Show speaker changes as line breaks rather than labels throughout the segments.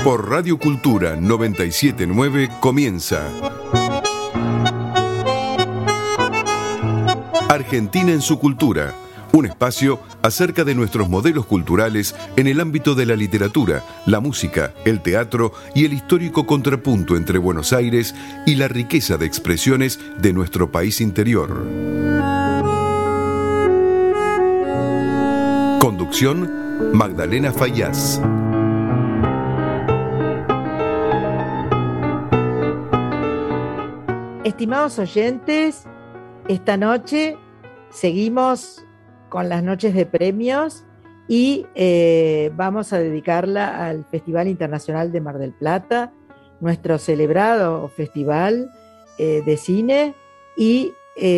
Por Radio Cultura 979 comienza Argentina en su cultura, un espacio acerca de nuestros modelos culturales en el ámbito de la literatura, la música, el teatro y el histórico contrapunto entre Buenos Aires y la riqueza de expresiones de nuestro país interior. Conducción, Magdalena Fayaz.
Estimados oyentes, esta noche seguimos con las noches de premios y vamos a dedicarla al Festival Internacional de Mar del Plata, nuestro celebrado festival de cine, y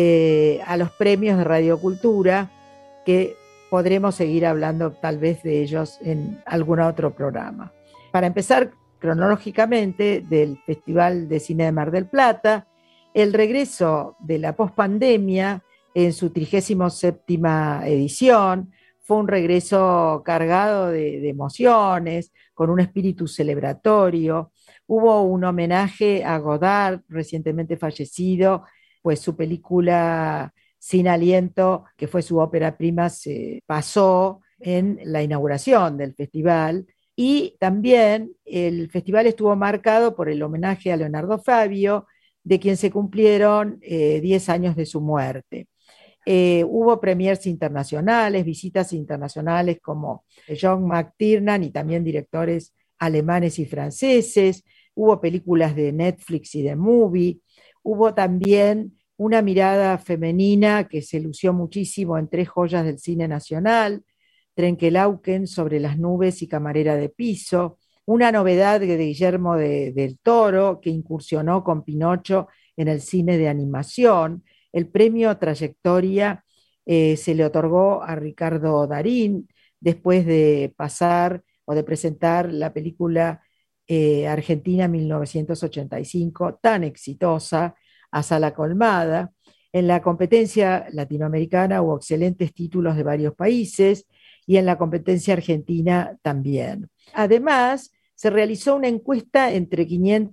a los premios de Radio Cultura, que podremos seguir hablando tal vez de ellos en algún otro programa. Para empezar cronológicamente del Festival de Cine de Mar del Plata, el regreso de la pospandemia en su 37ª edición fue un regreso cargado de emociones, con un espíritu celebratorio. Hubo un homenaje a Godard, recientemente fallecido, pues su película Sin Aliento, que fue su ópera prima, se pasó en la inauguración del festival. Y también el festival estuvo marcado por el homenaje a Leonardo Fabio, de quien se cumplieron 10 años de su muerte. Hubo premiers internacionales, visitas internacionales como John McTiernan y también directores alemanes y franceses. Hubo películas de Netflix y de Movie. Hubo también una mirada femenina que se lució muchísimo en 3 joyas del cine nacional: Trenkelauken, Sobre las nubes y Camarera de piso. Una novedad de Guillermo del Toro, que incursionó con Pinocho en el cine de animación. El premio Trayectoria se le otorgó a Ricardo Darín después de pasar o de presentar la película Argentina 1985, tan exitosa, a sala colmada. En la competencia latinoamericana hubo excelentes títulos de varios países y en la competencia argentina también. Además, se realizó una encuesta entre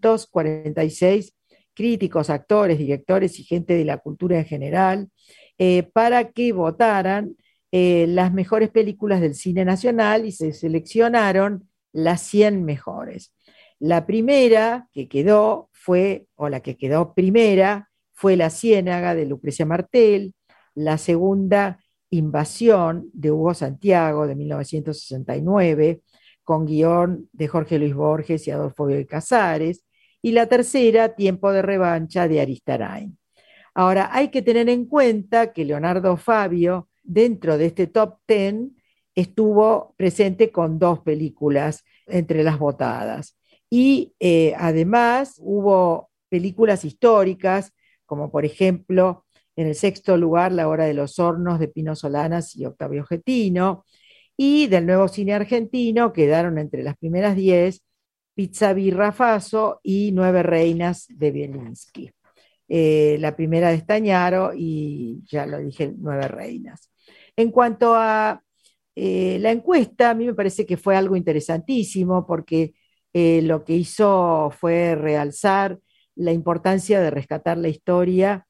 546 críticos, actores, directores y gente de la cultura en general para que votaran las mejores películas del cine nacional, y se seleccionaron las 100 mejores. La primera que quedó la que quedó primera fue La Ciénaga, de Lucrecia Martel. La segunda, Invasión, de Hugo Santiago, de 1969, con guión de Jorge Luis Borges y Adolfo Bioy Casares. Y la tercera, Tiempo de revancha, de Aristarain. Ahora, hay que tener en cuenta que Leonardo Fabio, dentro de este top 10, estuvo presente con 2 películas entre las votadas. Y además hubo películas históricas, como por ejemplo, en el 6º lugar, La Hora de los Hornos, de Pino Solanas y Octavio Getino. Y del nuevo cine argentino quedaron entre las primeras 10 Pizza Birra Faso y 9 Reinas, de Bielinski. La primera de Stañaro y, ya lo dije, 9 Reinas. En cuanto a la encuesta, a mí me parece que fue algo interesantísimo, porque lo que hizo fue realzar la importancia de rescatar la historia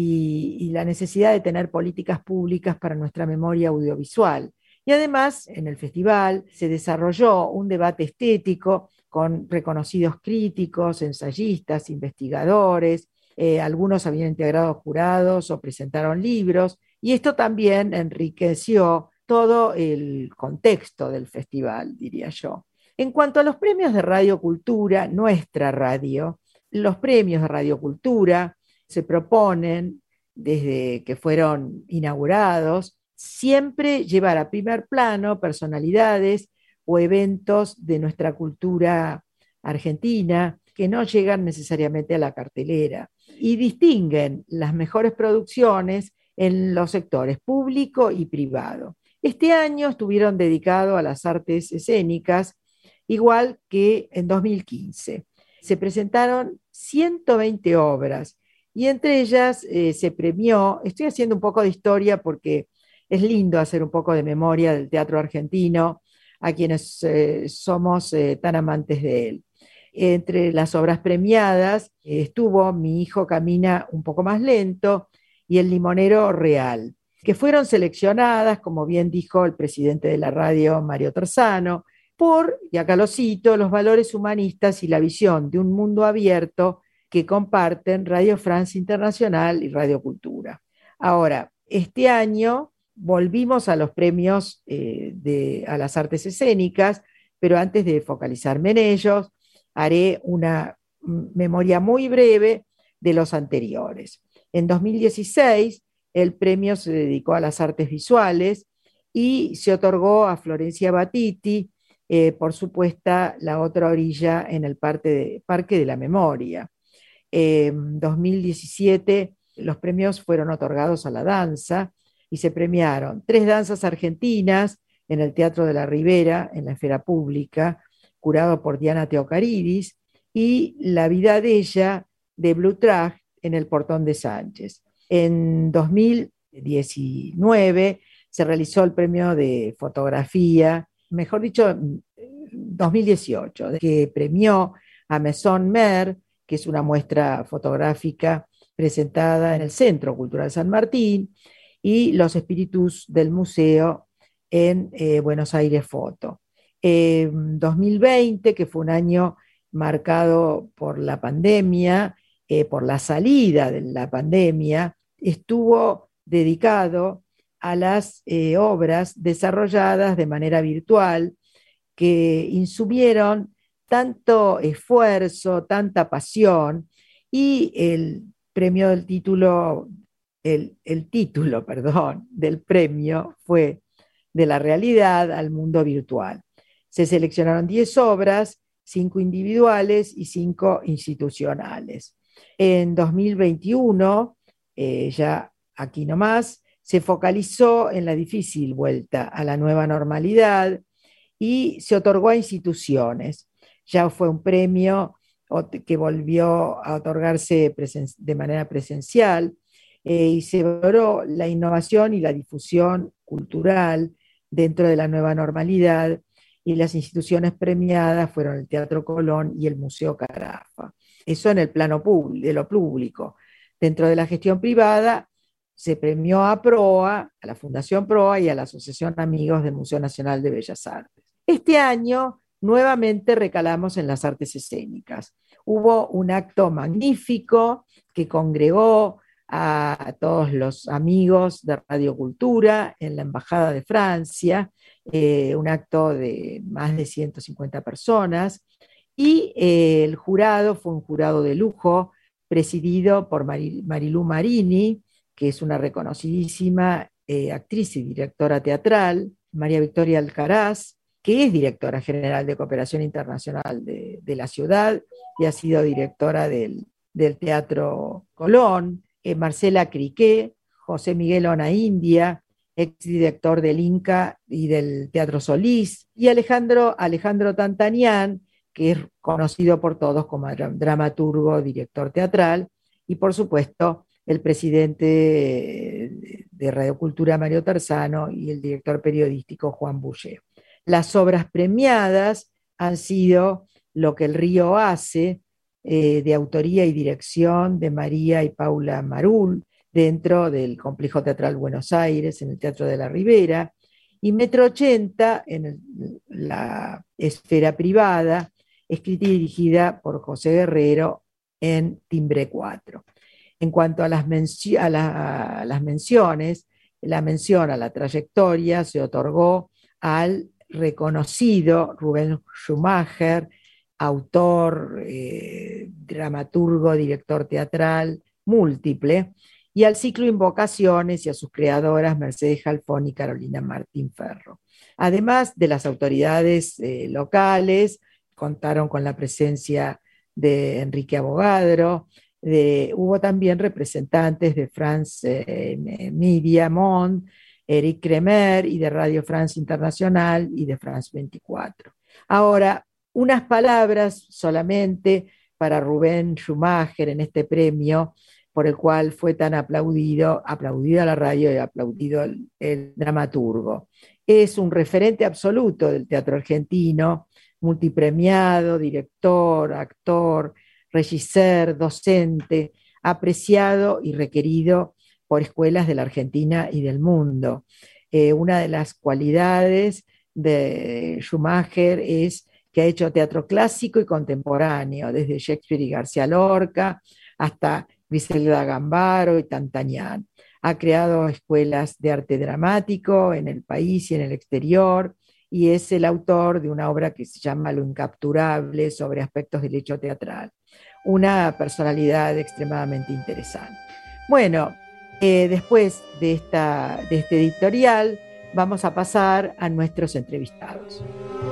y la necesidad de tener políticas públicas para nuestra memoria audiovisual. Y además, en el festival se desarrolló un debate estético con reconocidos críticos, ensayistas, investigadores. Algunos habían integrado jurados o presentaron libros, y esto también enriqueció todo el contexto del festival, diría yo. En cuanto a los premios de Radio Cultura, nuestra radio, los premios de Radio Cultura se proponen, desde que fueron inaugurados, siempre llevar a primer plano personalidades o eventos de nuestra cultura argentina que no llegan necesariamente a la cartelera, y distinguen las mejores producciones en los sectores público y privado. Este año estuvieron dedicados a las artes escénicas, igual que en 2015. Se presentaron 120 obras y entre ellas se premió. Estoy haciendo un poco de historia porque es lindo hacer un poco de memoria del teatro argentino a quienes somos tan amantes de él. Entre las obras premiadas estuvo Mi hijo camina un poco más lento y El limonero real, que fueron seleccionadas, como bien dijo el presidente de la radio, Mario Terzano, por, y acá lo cito, los valores humanistas y la visión de un mundo abierto que comparten Radio France Internacional y Radio Cultura. Ahora, este año volvimos a los premios a las artes escénicas, pero antes de focalizarme en ellos, haré una memoria muy breve de los anteriores. En 2016, el premio se dedicó a las artes visuales y se otorgó a Florencia Battisti por su puesta La otra orilla en el Parque de la Memoria. En 2017 los premios fueron otorgados a la danza y se premiaron 3 danzas argentinas en el Teatro de la Ribera, en la esfera pública, curado por Diana Teocaridis, y La vida de ella, de Blue Track, en el Portón de Sánchez. En 2019 se realizó el premio de fotografía, mejor dicho, 2018, que premió a Maison Mer, que es una muestra fotográfica presentada en el Centro Cultural San Martín, y Los espíritus del museo en Buenos Aires Foto. 2020, que fue un año marcado por la pandemia, por la salida de la pandemia, estuvo dedicado a las obras desarrolladas de manera virtual que insumieron tanto esfuerzo, tanta pasión, y el premio del título, el título, perdón, del premio fue De la realidad al mundo virtual. Se seleccionaron 10 obras, 5 individuales y 5 institucionales. En 2021, ya aquí nomás, se focalizó en la difícil vuelta a la nueva normalidad y se otorgó a instituciones. Ya fue un premio que volvió a otorgarse de manera presencial y se valoró la innovación y la difusión cultural dentro de la nueva normalidad, y las instituciones premiadas fueron el Teatro Colón y el Museo Carafa. Eso en el plano de lo público. Dentro de la gestión privada se premió a PROA, a la Fundación PROA y a la Asociación Amigos del Museo Nacional de Bellas Artes. Este año nuevamente recalamos en las artes escénicas. Hubo un acto magnífico que congregó a todos los amigos de Radio Cultura en la Embajada de Francia, un acto de más de 150 personas, y el jurado fue un jurado de lujo presidido por Marilú Marini, que es una reconocidísima actriz y directora teatral, María Victoria Alcaraz, que es directora general de Cooperación Internacional de la ciudad y ha sido directora del Teatro Colón, Marcela Criqué, José Miguel Ona India, exdirector del Inca y del Teatro Solís, y Alejandro Tantanian, que es conocido por todos como dramaturgo, director teatral, y por supuesto el presidente de Radio Cultura, Mario Terzano, y el director periodístico, Juan Bullé. Las obras premiadas han sido Lo que el río hace, de autoría y dirección de María y Paula Marul, dentro del Complejo Teatral Buenos Aires, en el Teatro de la Ribera, y Metro 80, en la esfera privada, escrita y dirigida por José Guerrero en Timbre 4. En cuanto a las menciones, la mención a la trayectoria se otorgó al reconocido Rubén Schumacher, autor, dramaturgo, director teatral múltiple, y al ciclo Invocaciones y a sus creadoras Mercedes Jalfón y Carolina Martín Ferro. Además de las autoridades locales, contaron con la presencia de Enrique Abogadro, hubo también representantes de France Media Monde, Eric Kremer, y de Radio France Internacional y de France 24. Ahora, unas palabras solamente para Rubén Schumacher en este premio, por el cual fue tan aplaudido la radio y aplaudido el dramaturgo. es un referente absoluto del teatro argentino, multipremiado, director, actor, regisseur, docente, apreciado y requerido por escuelas de la Argentina y del mundo. Una de las cualidades de Schumacher es que ha hecho teatro clásico y contemporáneo, desde Shakespeare y García Lorca hasta Griselda Gambaro y Tantanian. Ha creado escuelas de arte dramático en el país y en el exterior, y es el autor de una obra que se llama Lo Incapturable, sobre aspectos del hecho teatral. Una personalidad extremadamente interesante. Bueno, después de este editorial, vamos a pasar a nuestros entrevistados.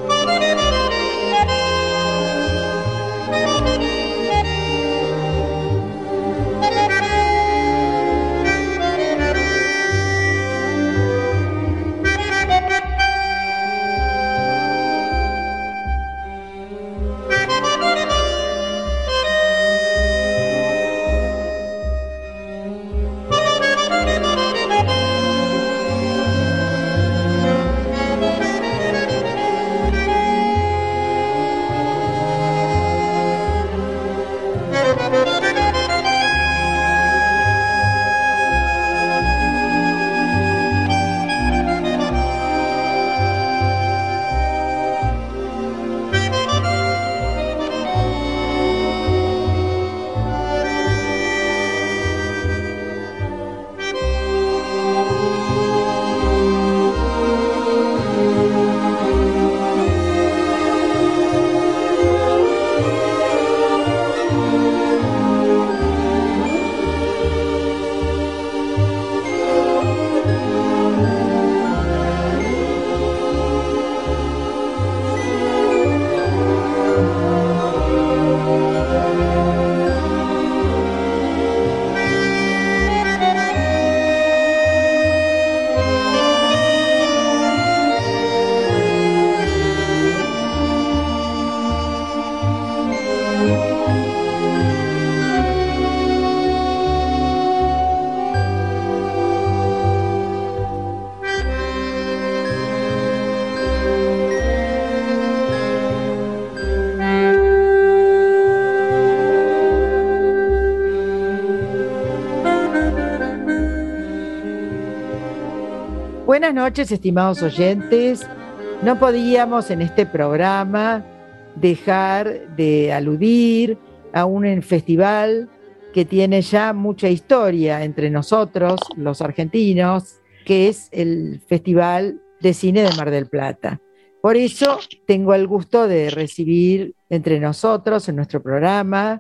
Buenas noches, estimados oyentes. No podíamos en este programa dejar de aludir a un festival que tiene ya mucha historia entre nosotros, los argentinos, que es el Festival de Cine de Mar del Plata. Por eso tengo el gusto de recibir entre nosotros, en nuestro programa,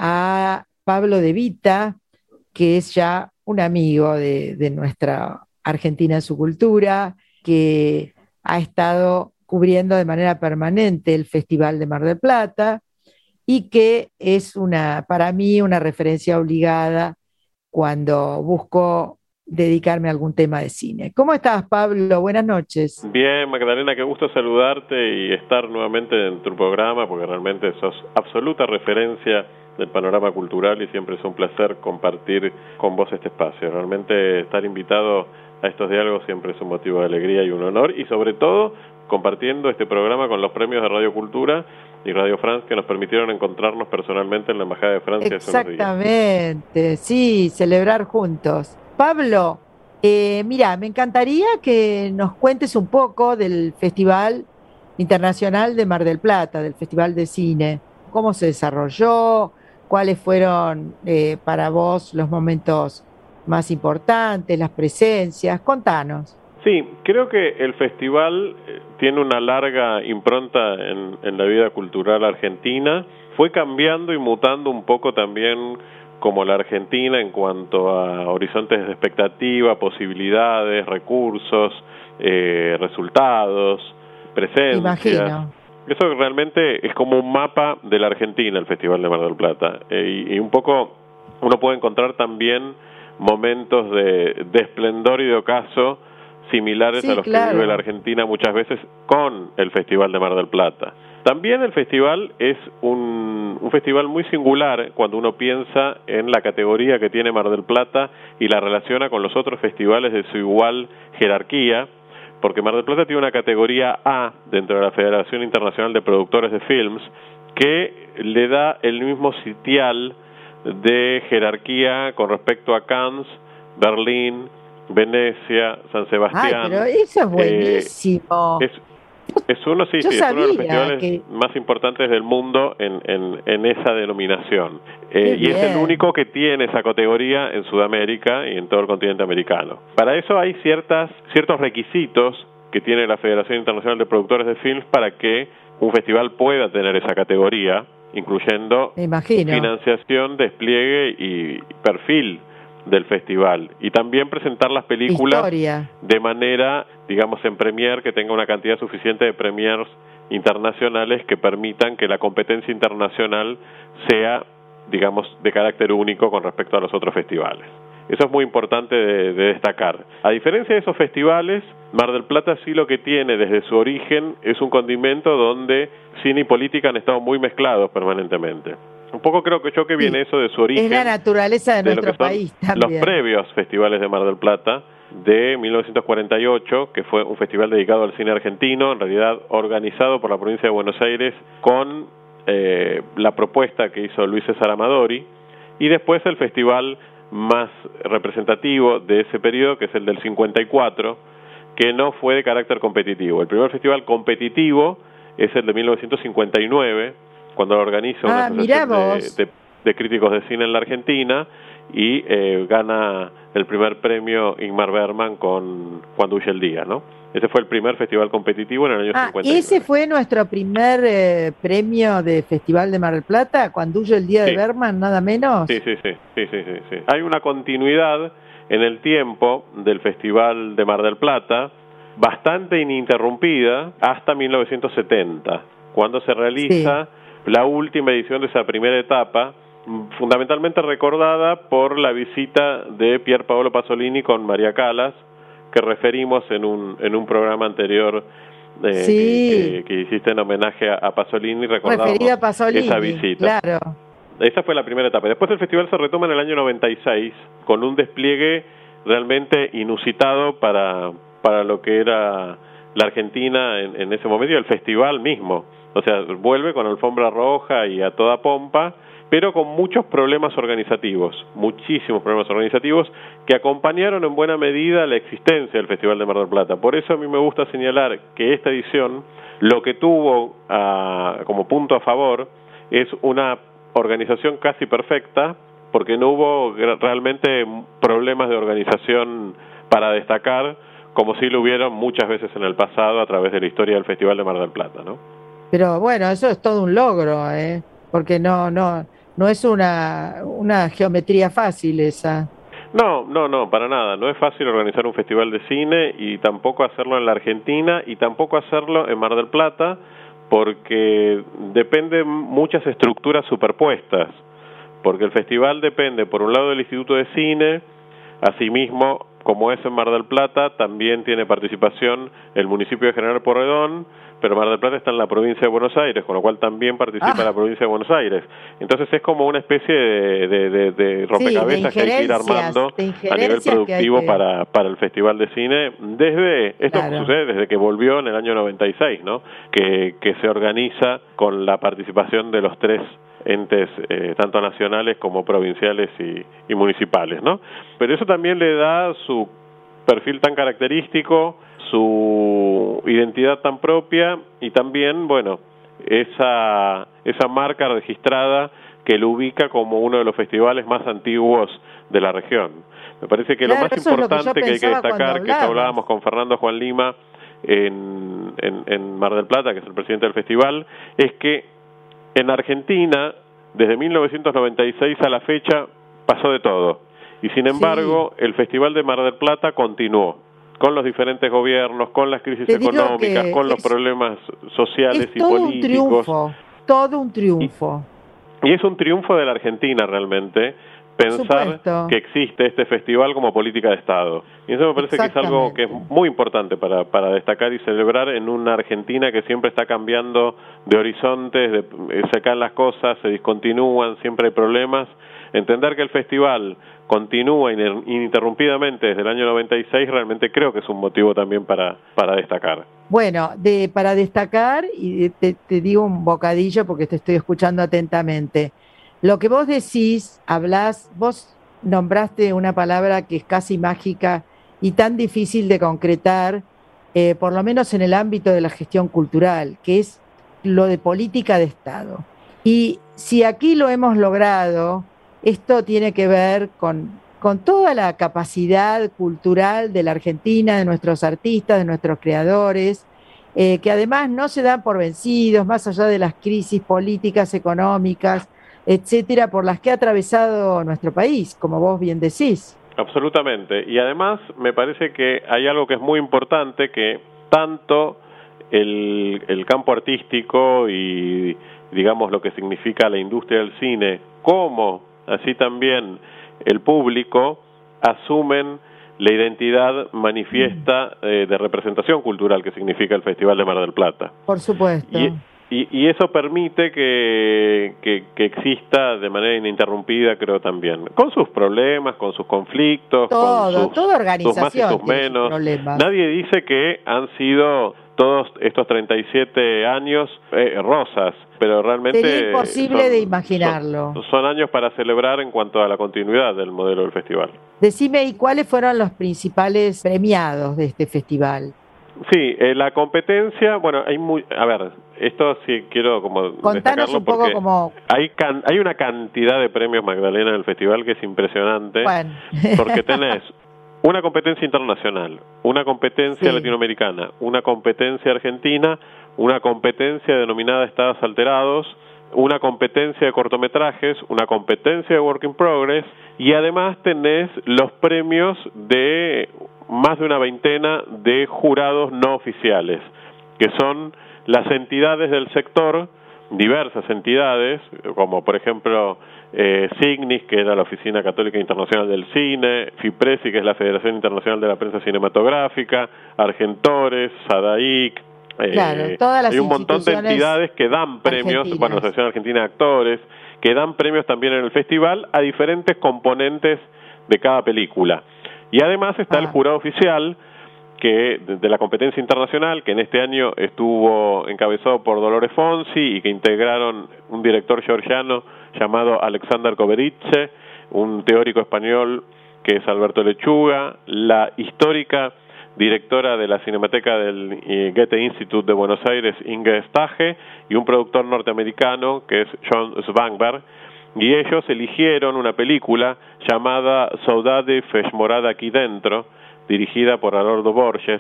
a Pablo De Vita, que es ya un amigo de nuestra Argentina en su cultura, que ha estado cubriendo de manera permanente el Festival de Mar del Plata y que es para mí una referencia obligada cuando busco dedicarme a algún tema de cine. ¿Cómo estás, Pablo? Buenas noches.
Bien, Magdalena, qué gusto saludarte y estar nuevamente en tu programa, porque realmente sos absoluta referencia del panorama cultural y siempre es un placer compartir con vos este espacio. Realmente estar invitado a estos diálogos siempre es un motivo de alegría y un honor, y sobre todo compartiendo este programa con los premios de Radio Cultura y Radio France, que nos permitieron encontrarnos personalmente en la Embajada de Francia hace unos días.
Exactamente, sí, celebrar juntos. Pablo, mira, me encantaría que nos cuentes un poco del Festival Internacional de Mar del Plata, del Festival de Cine. ¿Cómo se desarrolló? ¿Cuáles fueron para vos los momentos más importantes, las presencias? Contanos.
Sí, creo que el festival tiene una larga impronta en la vida cultural argentina. Fue cambiando y mutando un poco también como la Argentina en cuanto a horizontes de expectativa, posibilidades, recursos, resultados, presencias.
Imagino.
Eso realmente es como un mapa de la Argentina, el Festival de Mar del Plata. Y un poco uno puede encontrar también momentos de esplendor y de ocaso similares a los que vive la Argentina muchas veces con el Festival de Mar del Plata. También el festival es un festival muy singular cuando uno piensa en la categoría que tiene Mar del Plata y la relaciona con los otros festivales de su igual jerarquía, porque Mar del Plata tiene una categoría A dentro de la Federación Internacional de Productores de Films que le da el mismo sitial de jerarquía con respecto a Cannes, Berlín, Venecia, San Sebastián.
Ay, pero eso es buenísimo.
Es uno, sí,
Yo
sí, es uno de los
sabía
festivales más importantes del mundo en esa denominación. Y es el único que tiene esa categoría en Sudamérica y en todo el continente americano. Para eso hay ciertos requisitos que tiene la Federación Internacional de Productores de Films para que un festival pueda tener esa categoría, incluyendo financiación, despliegue y perfil del festival, y también presentar las películas de manera, digamos, en premier, que tenga una cantidad suficiente de premiers internacionales que permitan que la competencia internacional sea, digamos, de carácter único con respecto a los otros festivales. Eso es muy importante de destacar. A diferencia de esos festivales, Mar del Plata sí lo que tiene desde su origen es un condimento donde cine y política han estado muy mezclados permanentemente. Un poco creo que yo que viene eso de su origen.
Es la naturaleza de nuestro país también.
Los previos festivales de Mar del Plata de 1948, que fue un festival dedicado al cine argentino, en realidad organizado por la provincia de Buenos Aires con la propuesta que hizo Luis César Amadori, y después el festival más representativo de ese periodo, que es el del 54, que no fue de carácter competitivo. El primer festival competitivo es el de 1959, cuando lo organiza una asociación de críticos de cine en la Argentina, y gana el primer premio Ingmar Bergman con Cuando huye el día, ¿no? Ese fue el primer festival competitivo en el año 59.
¿Ese fue nuestro primer premio de Festival de Mar del Plata? ¿Cuando huye el día de Bergman, nada menos?
Sí. Hay una continuidad en el tiempo del Festival de Mar del Plata, bastante ininterrumpida, hasta 1970, cuando se realiza la última edición de esa primera etapa, fundamentalmente recordada por la visita de Pier Paolo Pasolini con María Callas, que referimos en un programa anterior que hiciste en homenaje a Pasolini, recordábamos esa visita.
Claro.
Esa fue la primera etapa. Después el festival se retoma en el año 96 con un despliegue realmente inusitado para lo que era la Argentina en ese momento, y el festival mismo. O sea, vuelve con alfombra roja y a toda pompa, pero con muchos problemas organizativos, muchísimos problemas organizativos que acompañaron en buena medida la existencia del Festival de Mar del Plata. Por eso a mí me gusta señalar que esta edición lo que tuvo como punto a favor es una organización casi perfecta, porque no hubo realmente problemas de organización para destacar, como sí lo hubieron muchas veces en el pasado a través de la historia del Festival de Mar del Plata, ¿no?
Pero bueno, eso es todo un logro, porque no es una geometría fácil esa.
No, para nada. No es fácil organizar un festival de cine, y tampoco hacerlo en la Argentina, y tampoco hacerlo en Mar del Plata, porque dependen muchas estructuras superpuestas, porque el festival depende, por un lado, del Instituto de Cine. Asimismo, como es en Mar del Plata, también tiene participación el municipio de General Porredón, pero Mar del Plata está en la provincia de Buenos Aires, con lo cual también participa la provincia de Buenos Aires. Entonces es como una especie de rompecabezas que hay que ir armando a nivel productivo para el Festival de Cine. Esto sucede desde que volvió en el año 96, ¿no? Que se organiza con la participación de los tres entes, tanto nacionales como provinciales y municipales, ¿no? Pero eso también le da su perfil tan característico, su identidad tan propia, y también, bueno, esa marca registrada que lo ubica como uno de los festivales más antiguos de la región. Me parece que lo más importante que hay que destacar, que hablábamos con Fernando Juan Lima en Mar del Plata, que es el presidente del festival, es que en Argentina, desde 1996 a la fecha, pasó de todo. Y sin embargo, el Festival de Mar del Plata continuó, con los diferentes gobiernos, con las crisis económicas, con los problemas sociales y políticos.
Todo un triunfo.
Y es un triunfo de la Argentina realmente, pensar que existe este festival como política de Estado. Y eso me parece que es algo que es muy importante para destacar y celebrar en una Argentina que siempre está cambiando de horizontes, se caen las cosas, se discontinúan, siempre hay problemas. Entender que el festival continúa ininterrumpidamente desde el año 96 realmente creo que es un motivo también para destacar.
Bueno, para destacar, y te digo un bocadillo porque te estoy escuchando atentamente. Lo que vos decís, vos nombraste una palabra que es casi mágica y tan difícil de concretar, por lo menos en el ámbito de la gestión cultural, que es lo de política de Estado. Y si aquí lo hemos logrado, esto tiene que ver con toda la capacidad cultural de la Argentina, de nuestros artistas, de nuestros creadores, que además no se dan por vencidos, más allá de las crisis políticas, económicas, etcétera, por las que ha atravesado nuestro país, como vos bien decís.
Absolutamente. Y además me parece que hay algo que es muy importante, que tanto el campo artístico y, digamos, lo que significa la industria del cine, como así también el público, asumen la identidad manifiesta de representación cultural que significa el Festival de Mar del Plata.
Por supuesto.
Y eso permite que exista de manera ininterrumpida, creo también, con sus problemas, con sus conflictos,
toda organización
sus más y sus menos. Nadie dice que han sido todos estos 37 años rosas, pero realmente
sería imposible de imaginarlo.
Son años para celebrar en cuanto a la continuidad del modelo del festival.
Decime, ¿y cuáles fueron los principales premiados de este festival?
Sí, la competencia, bueno, a ver, esto sí quiero como
contanos
destacarlo
un poco
porque
como...
hay una cantidad de premios Magdalena en el festival que es impresionante,
bueno.
Porque tenés una competencia internacional, una competencia latinoamericana, una competencia argentina, una competencia denominada Estados Alterados, una competencia de cortometrajes, una competencia de Work in Progress, y además tenés los premios de más de una veintena de jurados no oficiales, que son las entidades del sector, diversas entidades, como por ejemplo Signis, que era la Oficina Católica Internacional del Cine, FIPRESI, que es la Federación Internacional de la Prensa Cinematográfica, Argentores, SADAIC,
todas las
hay un montón de entidades que dan premios, bueno, la Asociación Argentina de Actores, que dan premios también en el festival a diferentes componentes de cada película. Y además está el jurado oficial que de la competencia internacional, que en este año estuvo encabezado por Dolores Fonsi y que integraron un director georgiano llamado Alexander Koberitze, un teórico español que es Alberto Lechuga, la histórica directora de la Cinemateca del Goethe Institute de Buenos Aires, Inge Stage, y un productor norteamericano que es John Svanberg, y ellos eligieron una película llamada Saudade fez morada aquí dentro, dirigida por Haroldo Borges,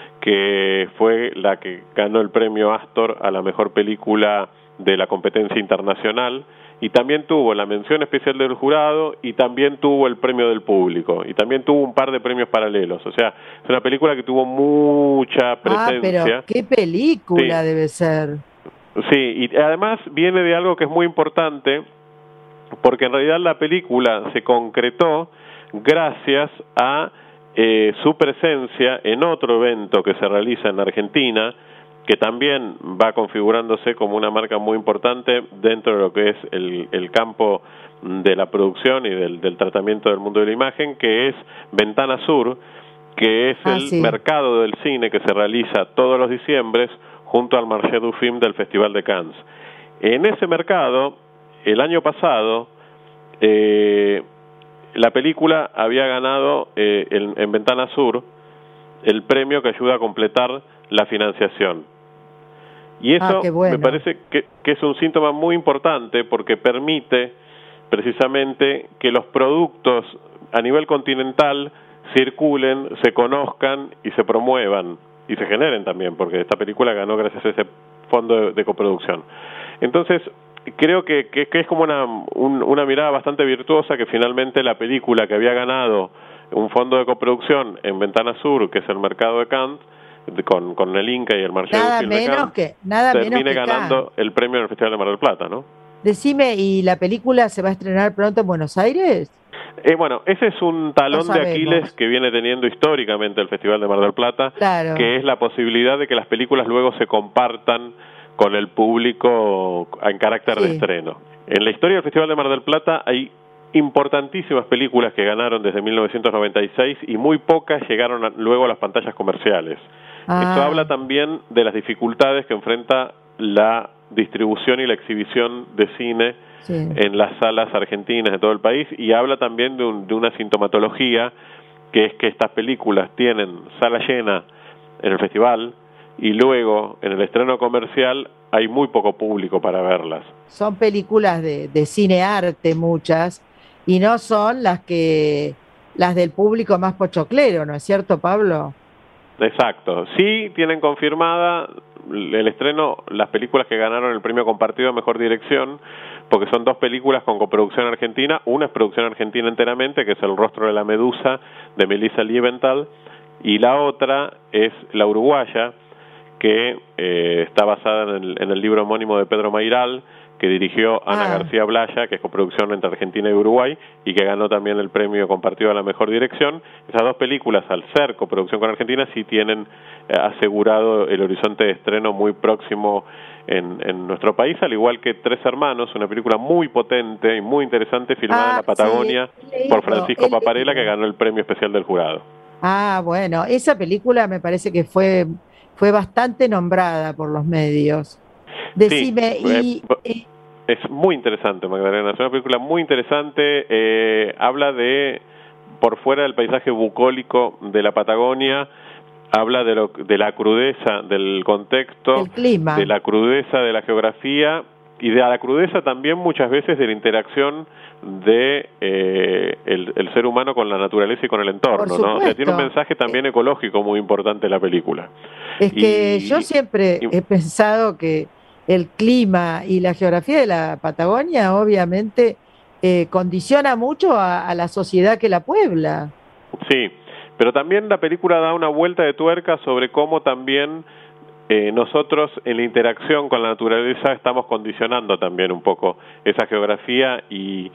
que fue la que ganó el premio Astor a la mejor película de la competencia internacional, y también tuvo la mención especial del jurado y también tuvo el premio del público y también tuvo un par de premios paralelos. O sea, es una película que tuvo mucha presencia.
Pero qué película debe ser.
Sí, y además viene de algo que es muy importante, porque en realidad la película se concretó gracias a su presencia en otro evento que se realiza en Argentina, que también va configurándose como una marca muy importante dentro de lo que es el campo de la producción y del tratamiento del mundo de la imagen, que es Ventana Sur, que es el mercado del cine que se realiza todos los diciembres junto al Marché du Film del Festival de Cannes. En ese mercado, el año pasado, la película había ganado en Ventana Sur el premio que ayuda a completar la financiación. Y eso me parece que es un síntoma muy importante porque permite precisamente que los productos a nivel continental circulen, se conozcan y se promuevan y se generen también, porque esta película ganó gracias a ese fondo de coproducción. Entonces, creo que es como una mirada bastante virtuosa que finalmente la película que había ganado un fondo de coproducción en Ventana Sur, que es el mercado de Cannes, con el Inca y el Marché du Film de Cannes, termine ganando el premio en el Festival de Mar del Plata, ¿no?
Decime, ¿y la película se va a estrenar pronto en Buenos Aires?
Bueno, ese es un talón de Aquiles que viene teniendo históricamente el Festival de Mar del Plata,
claro,
que es la posibilidad de que las películas luego se compartan con el público en carácter de estreno. En la historia del Festival de Mar del Plata hay importantísimas películas que ganaron desde 1996 y muy pocas llegaron luego a las pantallas comerciales. Esto habla también de las dificultades que enfrenta la distribución y la exhibición de cine en las salas argentinas de todo el país, y habla también de una sintomatología, que es que estas películas tienen sala llena en el festival y luego en el estreno comercial hay muy poco público para verlas.
Son películas de cine arte muchas, y no son las del público más pochoclero, ¿no es cierto, Pablo?
Exacto. Sí tienen confirmada el estreno las películas que ganaron el premio compartido a Mejor Dirección, porque son dos películas con coproducción argentina. Una es producción argentina enteramente, que es El rostro de la medusa, de Melissa Liebenthal, y la otra es La uruguaya, que está basada en el libro homónimo de Pedro Mairal, que dirigió Ana García Blaya, que es coproducción entre Argentina y Uruguay, y que ganó también el premio compartido a la mejor dirección. Esas dos películas, al ser coproducción con Argentina, sí tienen asegurado el horizonte de estreno muy próximo en nuestro país, al igual que Tres Hermanos, una película muy potente y muy interesante, filmada en la Patagonia por Francisco Paparella, que ganó el premio especial del jurado.
Bueno, esa película me parece que fue bastante nombrada por los medios. Decime,
es muy interesante, Magdalena, es una película muy interesante, habla de, por fuera del paisaje bucólico de la Patagonia, habla de la crudeza del contexto,
el clima,
de la crudeza de la geografía y de la crudeza también muchas veces de la interacción de el ser humano con la naturaleza y con el entorno, ¿no? O sea, tiene un mensaje también ecológico muy importante la película.
Es que yo siempre he pensado que el clima y la geografía de la Patagonia obviamente condiciona mucho a la sociedad que la puebla.
Sí, pero también la película da una vuelta de tuerca sobre cómo también nosotros en la interacción con la naturaleza estamos condicionando también un poco esa geografía y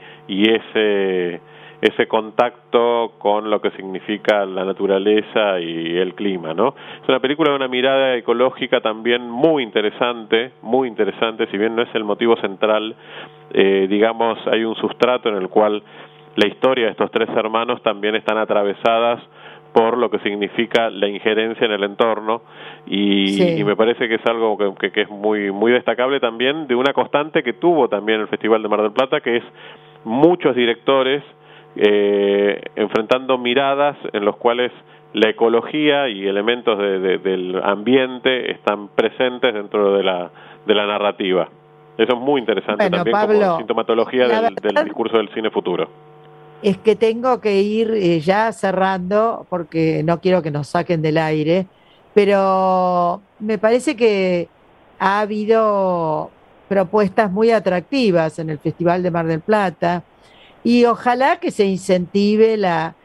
ese contacto con lo que significa la naturaleza y el clima, ¿no? Es una película de una mirada ecológica también muy interesante, si bien no es el motivo central, digamos, hay un sustrato en el cual la historia de estos tres hermanos también están atravesadas por lo que significa la injerencia en el entorno y me parece que es algo que es muy, muy destacable también, de una constante que tuvo también el Festival de Mar del Plata, que es muchos directores enfrentando miradas en los cuales la ecología y elementos del ambiente están presentes dentro de la narrativa. Eso es muy interesante también, Pablo, como sintomatología del discurso del cine futuro.
Es que tengo que ir ya cerrando porque no quiero que nos saquen del aire, pero me parece que ha habido propuestas muy atractivas en el Festival de Mar del Plata y ojalá que se incentive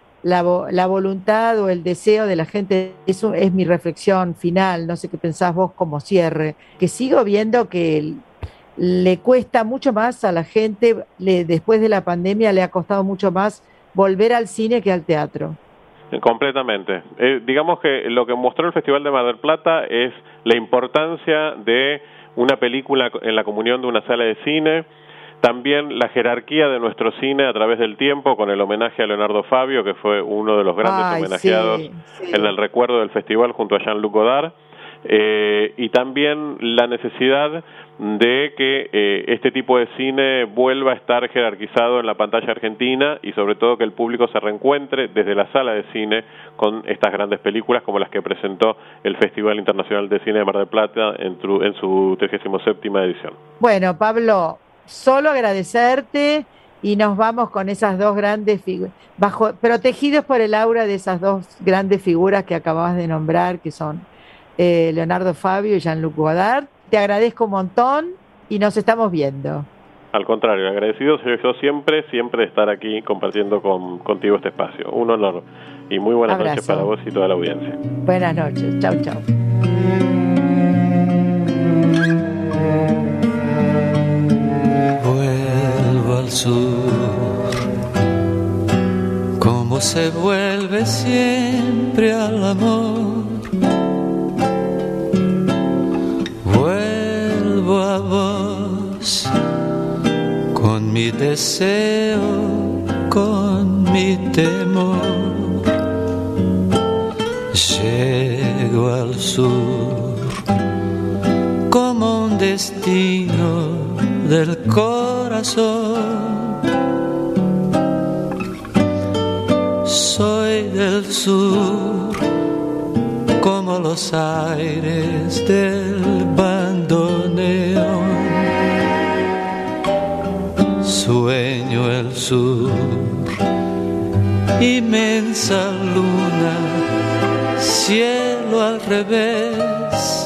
la voluntad o el deseo de la gente. Eso es mi reflexión final, no sé qué pensás vos como cierre, que sigo viendo que le cuesta mucho más a la gente, después de la pandemia le ha costado mucho más volver al cine que al teatro.
Completamente. Digamos que lo que mostró el Festival de Mar del Plata es la importancia de una película en la comunión de una sala de cine, también la jerarquía de nuestro cine a través del tiempo, con el homenaje a Leonardo Fabio, que fue uno de los grandes homenajeados en el recuerdo del festival junto a Jean-Luc Godard, y también la necesidad de que este tipo de cine vuelva a estar jerarquizado en la pantalla argentina y sobre todo que el público se reencuentre desde la sala de cine con estas grandes películas como las que presentó el Festival Internacional de Cine de Mar del Plata en su 37ª edición.
Bueno, Pablo, solo agradecerte y nos vamos con esas dos grandes figuras, protegidos por el aura de esas dos grandes figuras que acababas de nombrar, que son Leonardo Fabio y Jean-Luc Godard. Te agradezco un montón y nos estamos viendo.
Al contrario, agradecido soy yo siempre de estar aquí compartiendo contigo este espacio. Un honor y muy buenas noches para vos y toda la audiencia.
Buenas noches, chau, chau.
Vuelvo al sur se vuelve siempre al amor. Vuelvo a vos con mi deseo, con mi temor. Llego al sur como un destino del corazón. Soy del sur como los aires del bandoneón. Sueño el sur, inmensa luna, cielo al revés.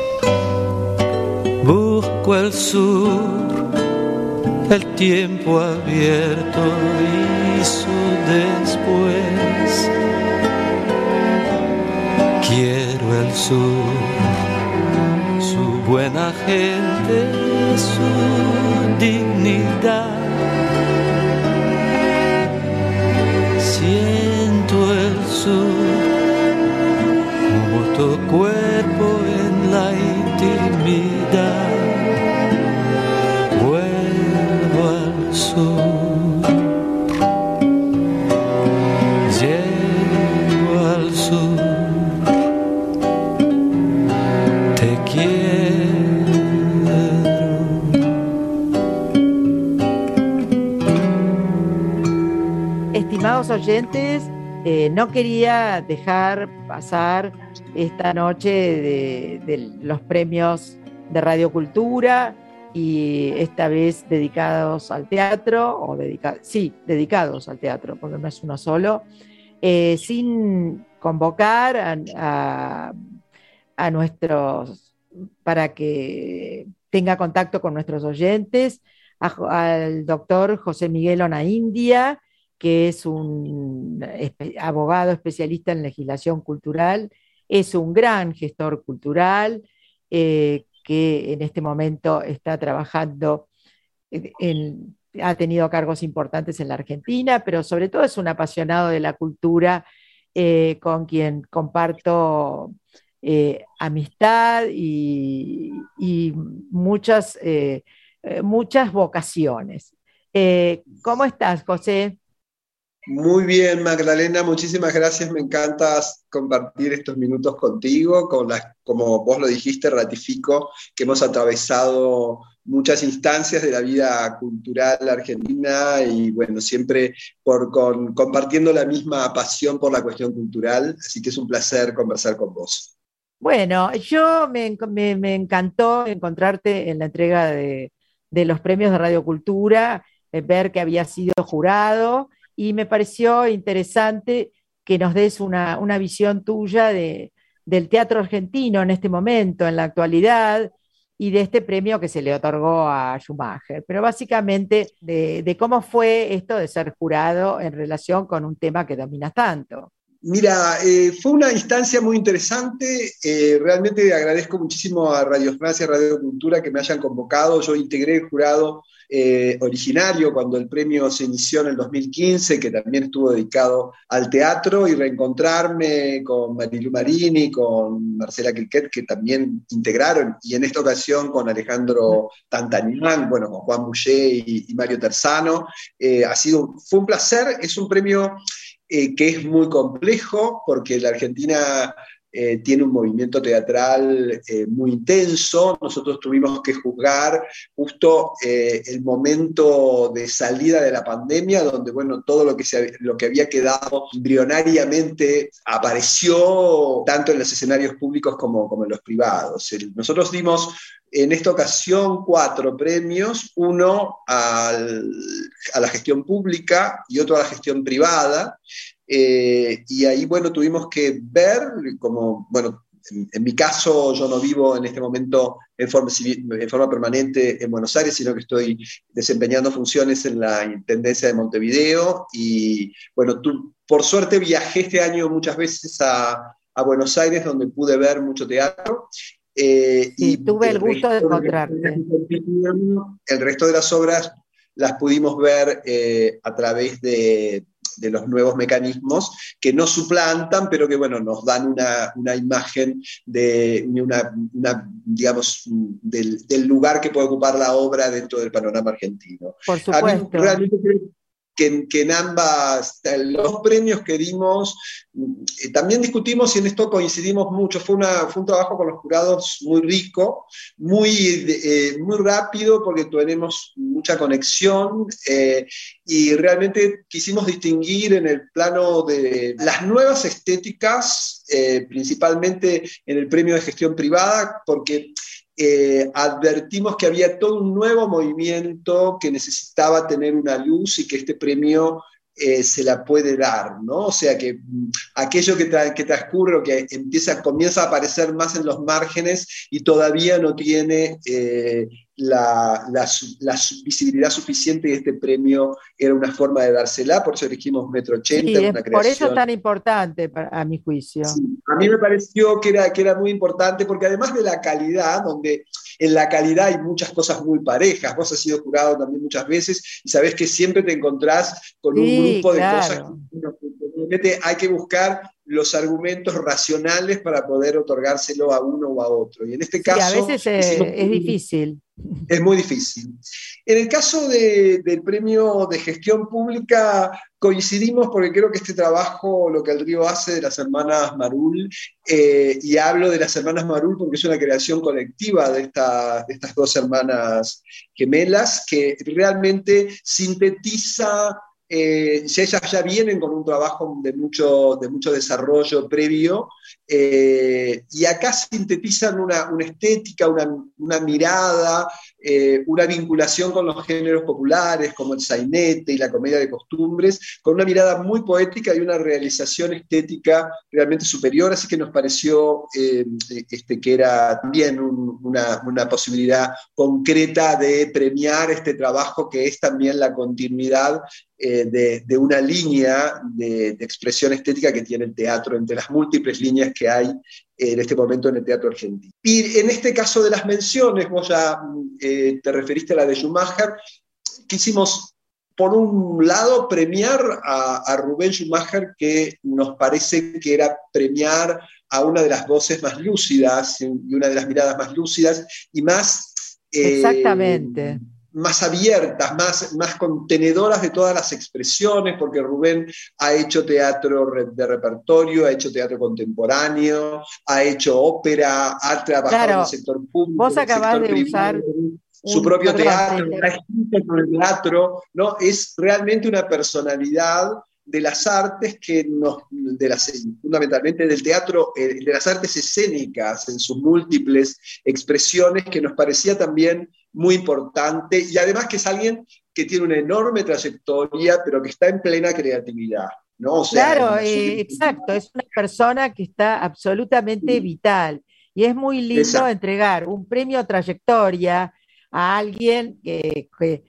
Busco el sur, el tiempo abierto y su después. Quiero el sur, su buena gente, su dignidad. Siento el sur como tu cuerpo en la intimidad. Vuelvo al sur, llego al sur, te quiero.
Estimados oyentes, no quería dejar pasar esta noche de los premios de Radio Cultura, y esta vez dedicados al teatro, dedicados al teatro, porque no es uno solo, sin convocar a nuestros, para que tenga contacto con nuestros oyentes, al doctor José Miguel Onaindia, que es un abogado especialista en legislación cultural, es un gran gestor cultural, que en este momento está trabajando, ha tenido cargos importantes en la Argentina, pero sobre todo es un apasionado de la cultura, con quien comparto amistad y muchas vocaciones. ¿Cómo estás, José?
Muy bien, Magdalena, muchísimas gracias. Me encanta compartir estos minutos contigo. Como vos lo dijiste, ratifico que hemos atravesado muchas instancias de la vida cultural argentina y bueno, siempre compartiendo la misma pasión por la cuestión cultural, así que es un placer conversar con vos.
Bueno, me encantó encontrarte en la entrega de los premios de Radio Cultura, ver que había sido jurado, y me pareció interesante que nos des una visión tuya del teatro argentino en este momento, en la actualidad, y de este premio que se le otorgó a Schumacher, pero básicamente de cómo fue esto de ser jurado en relación con un tema que dominas tanto.
Mira, fue una instancia muy interesante. Realmente agradezco muchísimo a Radio Francia y Radio Cultura que me hayan convocado. Yo integré el jurado originario cuando el premio se inició en el 2015, que también estuvo dedicado al teatro, y reencontrarme con Marilu Marini, con Marcela Criquet, que también integraron, y en esta ocasión con Alejandro Tantanian, bueno, con Juan Boucher y Mario Terzano. Fue un placer. Es un premio que es muy complejo porque la Argentina tiene un movimiento teatral muy intenso. Nosotros tuvimos que juzgar justo el momento de salida de la pandemia, donde bueno, todo lo que había quedado embrionariamente apareció tanto en los escenarios públicos como en los privados. Nosotros dimos en esta ocasión 4 premios, uno a la gestión pública y otro a la gestión privada, y ahí, bueno, tuvimos que ver, como, bueno, en mi caso yo no vivo en este momento en forma permanente en Buenos Aires, sino que estoy desempeñando funciones en la Intendencia de Montevideo, y bueno, por suerte viajé este año muchas veces a Buenos Aires, donde pude ver mucho teatro.
Y tuve el gusto de encontrarte.
El resto de las obras las pudimos ver a través de los nuevos mecanismos que no suplantan, pero que bueno, nos dan una imagen de digamos, del lugar que puede ocupar la obra dentro del panorama argentino.
Por supuesto.
A mí realmente creo que en ambas, los premios que dimos, también discutimos y en esto coincidimos mucho. Fue un trabajo con los jurados muy rico, muy rápido, porque tenemos mucha conexión, y realmente quisimos distinguir en el plano de las nuevas estéticas, principalmente en el premio de gestión privada, porque advertimos que había todo un nuevo movimiento que necesitaba tener una luz y que este premio se la puede dar, ¿no? O sea que aquello que transcurre o que comienza a aparecer más en los márgenes y todavía no tiene la visibilidad suficiente, y este premio era una forma de dársela, por eso elegimos Metro 80,
Sí,
una creación.
por eso es tan importante a mi juicio.
Sí, a mí me pareció que era muy importante, porque además de la calidad, donde en la calidad hay muchas cosas muy parejas, vos has sido jurado también muchas veces y sabés que siempre te encontrás con un grupo de cosas que realmente hay que buscar los argumentos racionales para poder otorgárselo a uno o a otro. Y en este caso...
a veces es difícil.
Es muy difícil. En el caso del premio de gestión pública coincidimos, porque creo que este trabajo, lo que el Río hace de las hermanas Marul, y hablo de las hermanas Marul porque es una creación colectiva de estas dos hermanas gemelas, que realmente sintetiza... ellas ya vienen con un trabajo de mucho desarrollo previo, y acá sintetizan una estética, una mirada, una vinculación con los géneros populares como el sainete y la comedia de costumbres, con una mirada muy poética y una realización estética realmente superior, así que nos pareció que era también una posibilidad concreta de premiar este trabajo, que es también la continuidad de una línea de expresión estética que tiene el teatro, entre las múltiples líneas que hay en este momento en el teatro argentino. Y en este caso de las menciones, vos ya te referiste a la de Schumacher, quisimos, por un lado, premiar a Rubén Schumacher, que nos parece que era premiar a una de las voces más lúcidas y una de las miradas más lúcidas y más...
Exactamente.
Más abiertas, más contenedoras de todas las expresiones, porque Rubén ha hecho teatro de repertorio, ha hecho teatro contemporáneo, ha hecho ópera, ha trabajado en el sector público.
Vos acabás de usar
su propio teatro, ha escrito sobre el teatro, ¿no? Es realmente una personalidad de las artes fundamentalmente del teatro, de las artes escénicas en sus múltiples expresiones, que nos parecía también muy importante, y además que es alguien que tiene una enorme trayectoria, pero que está en plena creatividad, ¿no? O sea,
claro, exacto, es una persona que está absolutamente vital, y es muy lindo entregar un premio a trayectoria a alguien que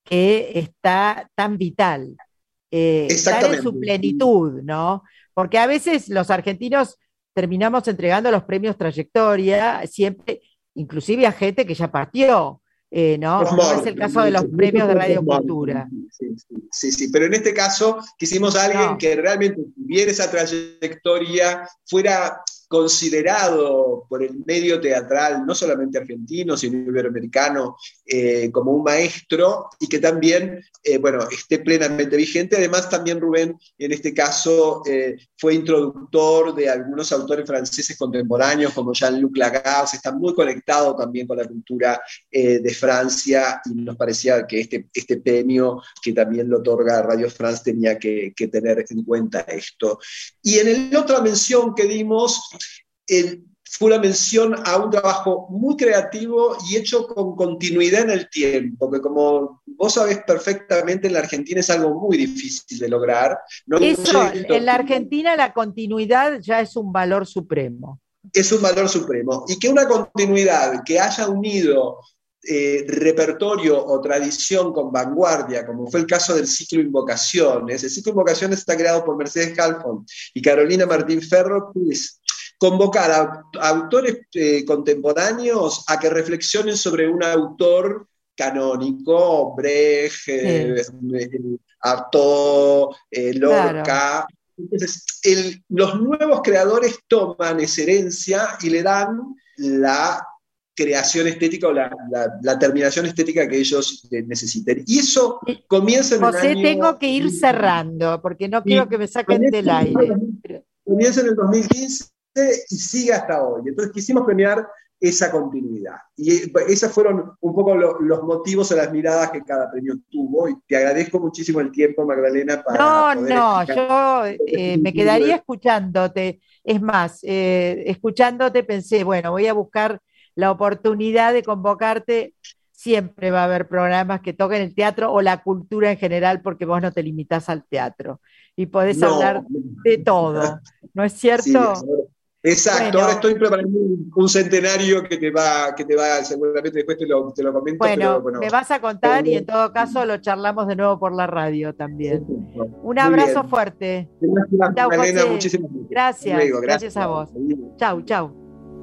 está tan vital, estar en su plenitud, ¿no? Porque a veces los argentinos terminamos entregando los premios trayectoria, siempre, inclusive a gente que ya partió. No es el caso de los premios de Radio Cultura.
Sí, pero en este caso quisimos a alguien que realmente tuviera esa trayectoria, fuera considerado por el medio teatral, no solamente argentino, sino iberoamericano, como un maestro, y que también esté plenamente vigente. Además, también Rubén, en este caso, fue introductor de algunos autores franceses contemporáneos, como Jean-Luc Lagarce, está muy conectado también con la cultura de Francia, y nos parecía que este premio, que también lo otorga Radio France, tenía que tener en cuenta esto. Y en la otra mención que dimos, fue una mención a un trabajo muy creativo y hecho con continuidad en el tiempo, que como vos sabés perfectamente, en la Argentina es algo muy difícil de lograr.
En la Argentina la continuidad ya es un valor supremo.
Es un valor supremo. Y que una continuidad que haya unido repertorio o tradición con vanguardia, como fue el caso del ciclo Invocaciones. El ciclo Invocaciones está creado por Mercedes Halfon y Carolina Martín Ferro, pues convocar a autores contemporáneos a que reflexionen sobre un autor canónico, Brecht,
Sí,
Artaud,
claro.
Lorca. Entonces, los nuevos creadores toman esa herencia y le dan la creación estética o la terminación estética que ellos necesiten. Y eso
Y,
comienza en el
José,
año
tengo que ir cerrando porque no quiero
y
que me saquen
comienza
del aire.
comienza en el 2015 y sigue hasta hoy. Entonces quisimos premiar esa continuidad. Y esos fueron un poco los motivos o las miradas que cada premio tuvo. Y te agradezco muchísimo el tiempo, Magdalena, para
No,
poder
no,
explicar.
yo me quedaría escuchándote. Es más, escuchándote pensé, bueno, voy a buscar la oportunidad de convocarte. Siempre va a haber programas que toquen el teatro o la cultura en general, porque vos no te limitás al teatro y podés hablar
No,
de todo, ¿no es
sí,
cierto?
exacto. Ahora
Bueno,
estoy preparando un centenario que te va, seguramente después te lo comento, pero
bueno,
bueno.
me vas a contar y en todo caso lo charlamos de nuevo por la radio también. Un
Muy
abrazo
bien.
fuerte.
Gracias,
Chau,
Magdalena,
José.
muchísimas gracias. Hasta
Gracias,
luego, gracias.
gracias a vos. Chau, chau.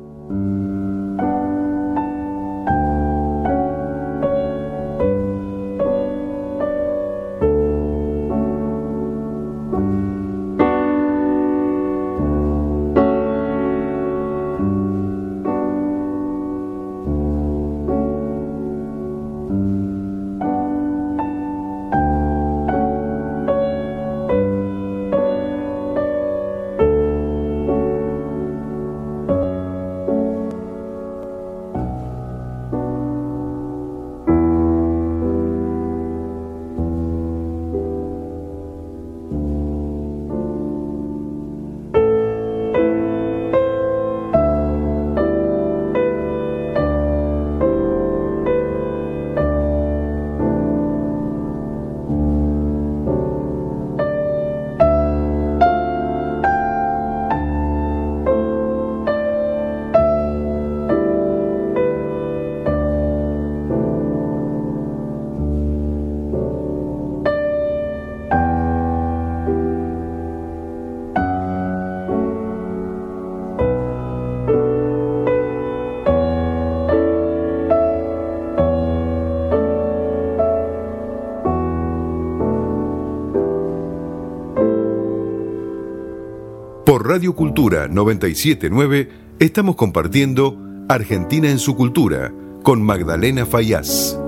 Por Radio Cultura 979 estamos compartiendo Argentina en su cultura con Magdalena Fayaz.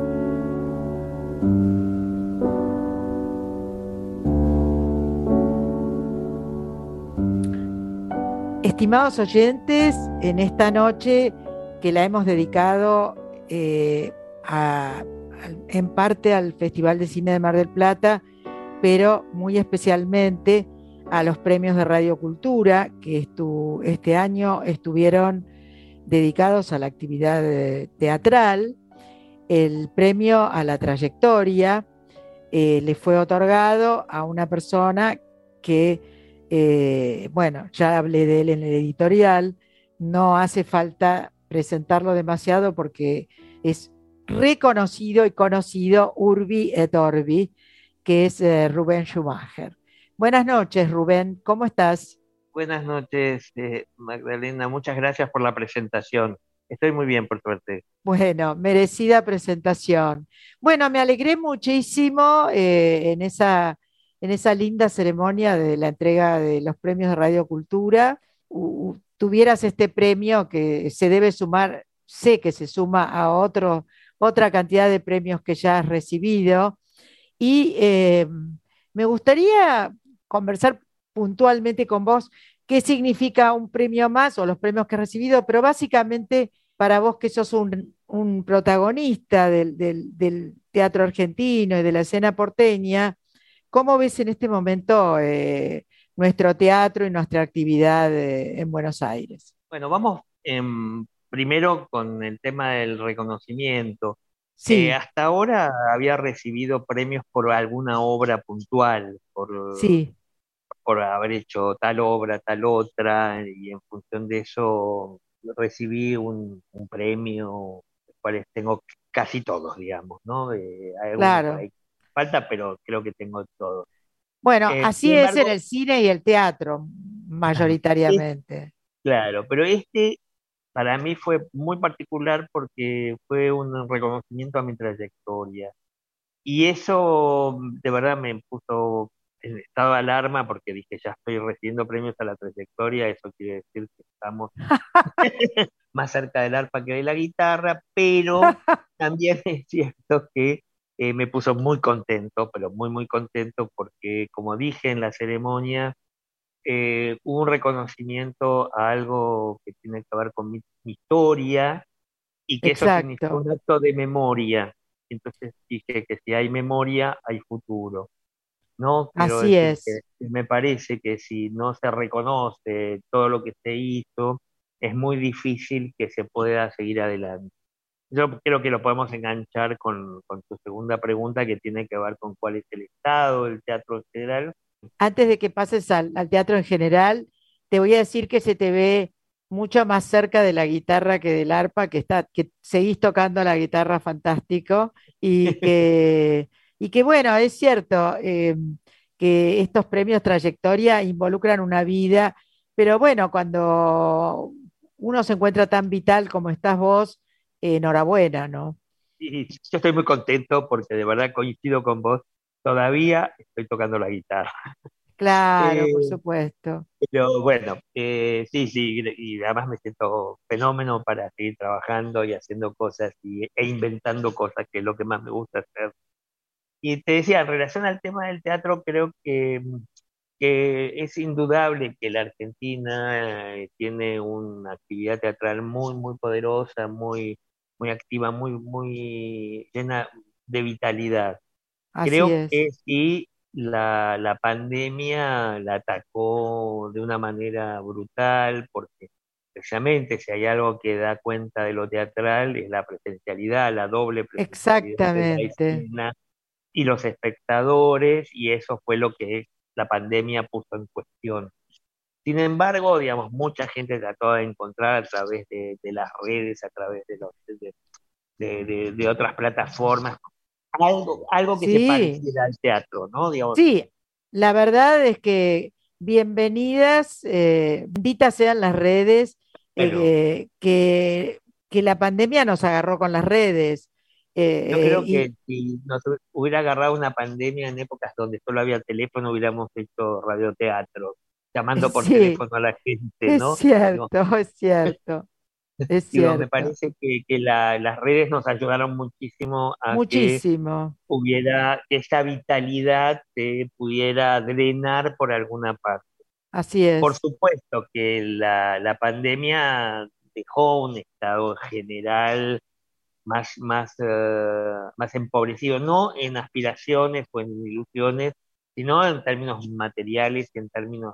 Estimados oyentes, en esta noche que la hemos dedicado en parte al Festival de Cine de Mar del Plata, pero muy especialmente a los premios de Radio Cultura, que este año estuvieron dedicados a la actividad teatral. El premio a la trayectoria le fue otorgado a una persona que, bueno, ya hablé de él en el editorial, no hace falta presentarlo demasiado porque es reconocido y conocido urbi et orbi, que es Rubén Schumacher. Buenas noches, Rubén, ¿cómo estás?
Buenas noches, Magdalena. Muchas gracias por la presentación. Estoy muy bien, por suerte.
Bueno, merecida presentación. Bueno, me alegré muchísimo en esa linda ceremonia de la entrega de los premios de Radio Cultura. Tuvieras este premio que se debe sumar, sé que se suma a otra cantidad de premios que ya has recibido. Y me gustaría conversar puntualmente con vos qué significa un premio más o los premios que has recibido, pero básicamente para vos que sos un protagonista del teatro argentino y de la escena porteña, ¿cómo ves en este momento nuestro teatro y nuestra actividad en Buenos Aires?
Bueno, vamos primero con el tema del reconocimiento.
Sí,
Hasta ahora había recibido premios por alguna obra puntual,
sí,
por haber hecho tal obra, tal otra, y en función de eso recibí un premio, los cuales tengo casi todos, digamos, ¿no? Hay algunos por
claro.
ahí que falta, pero creo que tengo todos.
Bueno,
Sin
así es en el
embargo,
cine y el teatro,
claro,
mayoritariamente.
claro, pero este para mí fue muy particular porque fue un reconocimiento a mi trayectoria. Y eso de verdad me puso en estado de alarma porque dije, ya estoy recibiendo premios a la trayectoria, eso quiere decir que estamos más cerca del arpa que de la guitarra, pero también es cierto que me puso muy contento, pero muy, muy contento porque, como dije en la ceremonia, hubo un reconocimiento a algo que tiene que ver con mi historia y que eso significa
Exacto,
un acto de memoria. Entonces dije que si hay memoria, hay futuro. No quiero
así
decir que
es.
me parece que si no se reconoce todo lo que se hizo, es muy difícil que se pueda seguir adelante. Yo creo que lo podemos enganchar con tu segunda pregunta que tiene que ver con cuál es el estado del teatro en general.
Antes de que pases al teatro en general, te voy a decir que se te ve mucho más cerca de la guitarra que del arpa, que seguís tocando la guitarra fantástico y que bueno, es cierto que estos premios trayectoria involucran una vida, pero bueno, cuando uno se encuentra tan vital como estás vos, enhorabuena, ¿no?
Y yo estoy muy contento porque de verdad coincido con vos. Todavía estoy tocando la guitarra.
Claro, por
Eh,
supuesto.
pero bueno, sí, sí, y además me siento fenómeno para seguir trabajando y haciendo cosas e inventando cosas, que es lo que más me gusta hacer. Y te decía, en relación al tema del teatro, creo que es indudable que la Argentina tiene una actividad teatral muy, muy poderosa, muy, muy activa, muy, muy llena de vitalidad.
Así
Creo
es.
que sí, la pandemia la atacó de una manera brutal, porque precisamente si hay algo que da cuenta de lo teatral es la presencialidad, la doble presencialidad de la
Exactamente.
escena y los espectadores, y eso fue lo que la pandemia puso en cuestión. Sin embargo, digamos, mucha gente trató de encontrar a través de las redes, a través de otras plataformas, algo que se
Sí,
pareciera al teatro, ¿no? Digamos,
sí. La verdad es que bienvenidas, benditas sean las redes,
bueno,
que la pandemia nos agarró con las redes.
yo creo
Y
que si nos hubiera agarrado una pandemia en épocas donde solo había teléfono, hubiéramos hecho radioteatro, llamando por
sí,
teléfono a la gente,
es
¿no? Digo,
cierto, es cierto, es
digo, me
cierto.
parece que las redes nos ayudaron muchísimo a que
Muchísimo.
hubiera esa vitalidad que pudiera drenar por alguna parte.
Así
Por
es.
supuesto que la pandemia dejó un estado general más empobrecido, no en aspiraciones o en ilusiones, sino en términos materiales y en términos